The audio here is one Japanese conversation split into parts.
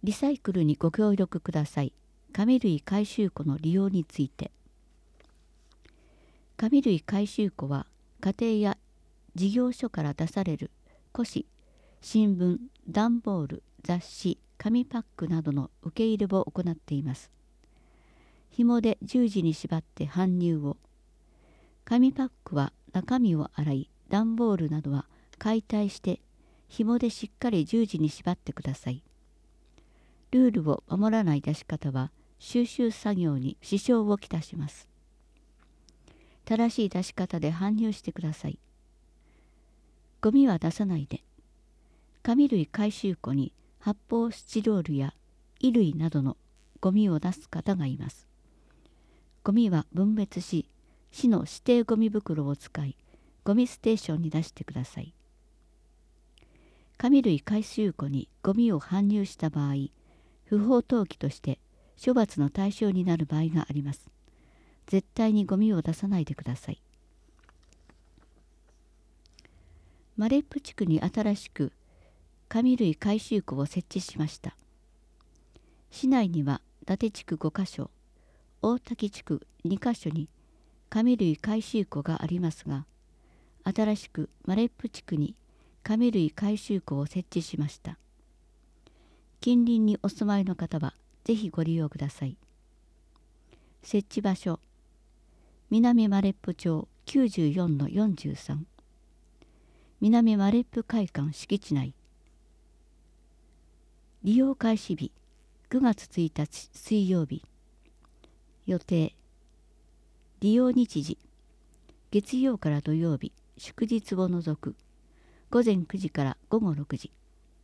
リサイクルにご協力ください。紙類回収庫の利用について。紙類回収庫は家庭や事業所から出される古紙、新聞、段ボール、雑誌、紙パックなどの受け入れを行っています。紐で十字に縛って搬入を。紙パックは中身を洗い、段ボールなどは解体して紐でしっかり十字に縛ってください。ルールを守らない出し方は収集作業に支障をきたします。正しい出し方で搬入してください。ゴミは出さないで。紙類回収庫に発泡スチロールや衣類などのゴミを出す方がいます。ゴミは分別し、市の指定ゴミ袋を使い、ゴミステーションに出してください。紙類回収庫にゴミを搬入した場合、不法投棄として処罰の対象になる場合があります。絶対にゴミを出さないでください。マレップ地区に新しく紙類回収庫を設置しました。市内には伊達地区5カ所、大滝地区2カ所に紙類回収庫がありますが、新しくマレップ地区に紙類回収庫を設置しました。近隣にお住まいの方はぜひご利用ください。設置場所、南マレップ町 94-43、南マレップ会館敷地内。利用開始日、9月1日水曜日。予定、利用日時、月曜から土曜日、祝日を除く、午前9時から午後6時。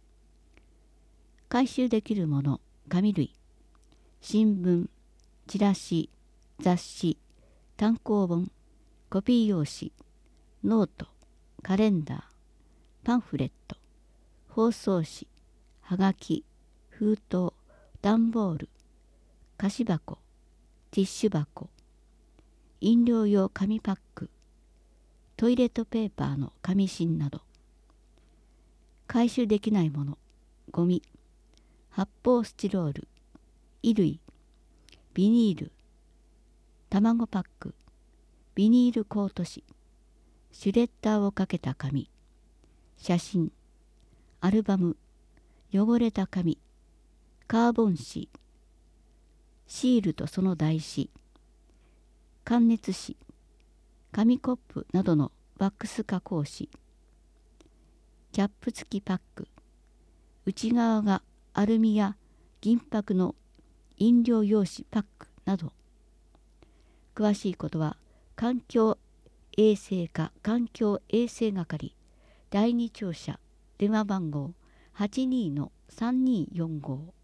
回収できるもの、紙類、新聞、チラシ、雑誌、単行本、コピー用紙、ノート、カレンダー、パンフレット、包装紙、はがき、封筒、段ボール、菓子箱、ティッシュ箱、飲料用紙パック、トイレットペーパーの紙芯など。回収できないもの、ゴミ、発泡スチロール、衣類、ビニール、卵パック、ビニールコート紙、シュレッダーをかけた紙、写真、アルバム、汚れた紙、カーボン紙、シールとその台紙、感熱紙、紙コップなどのワックス加工紙、キャップ付きパック、内側がアルミや銀箔の飲料用紙パックなど。詳しいことは環境衛生課環境衛生係第2庁舎電話番号 82-3245